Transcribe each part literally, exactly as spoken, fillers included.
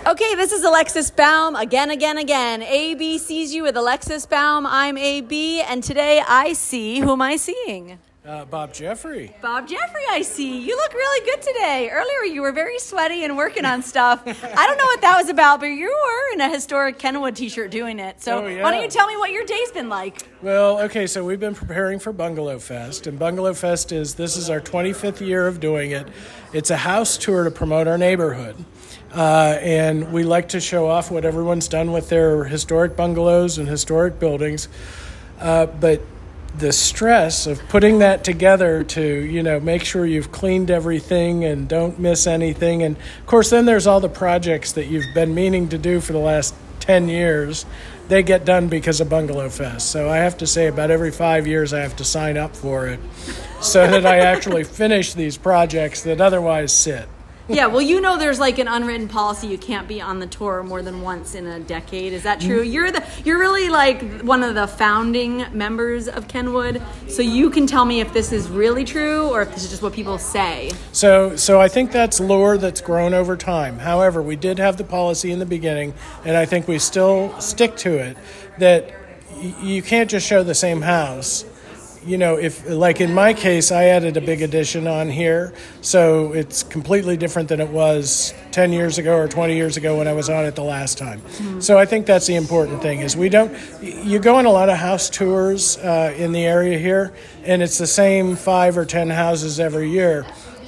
Okay, this is Alexis Baum, again, again, again. A B sees you with Alexis Baum. I'm A B, and today I see, who am I seeing? Uh, Bob Jeffrey. Bob Jeffrey, I see. You look really good today. Earlier you were very sweaty and working on stuff. I don't know what that was about, but you were in a historic Kenwood t-shirt doing it. So oh, yeah. Why don't you tell me what your day's been like? Well, okay, so we've been preparing for Bungalow Fest, and Bungalow Fest is, this is our twenty-fifth year of doing it. It's a house tour to promote our neighborhood. Uh, and we like to show off what everyone's done with their historic bungalows and historic buildings. Uh, but the stress of putting that together to, you know, make sure you've cleaned everything and don't miss anything. And, of course, then there's all the projects that you've been meaning to do for the last ten years. They get done because of Bungalow Fest. So I have to say about every five years I have to sign up for it so that I actually finish these projects that otherwise sit. Yeah, well, you know there's like an unwritten policy you can't be on the tour more than once in a decade. Is that true? You're the you're really like one of the founding members of Kenwood, so you can tell me if this is really true or if this is just what people say. So so I think that's lore that's grown over time. However, we did have the policy in the beginning, and I think we still stick to it, that y- you can't just show the same house. You know, if like in my case, I added a big addition on here, so it's completely different than it was ten years ago or twenty years ago when I was on it the last time. Mm-hmm. So I think that's the important thing is we don't, you go on a lot of house tours uh, in the area here, and it's the same five or ten houses every year.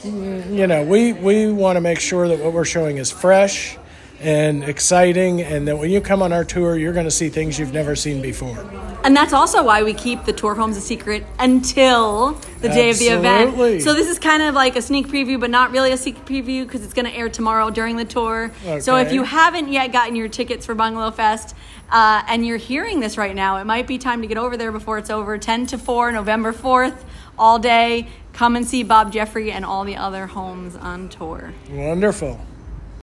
You know, we, we want to make sure that what we're showing is fresh and exciting, and that when you come on our tour, you're going to see things you've never seen before. And that's also why we keep the tour homes a secret until the day Absolutely. of the event. So this is kind of like a sneak preview, but not really a sneak preview because it's going to air tomorrow during the tour. Okay. So if you haven't yet gotten your tickets for Bungalow Fest uh, and you're hearing this right now, it might be time to get over there before it's over. ten to four, November fourth, all day. Come and see Bob Jeffrey and all the other homes on tour. Wonderful.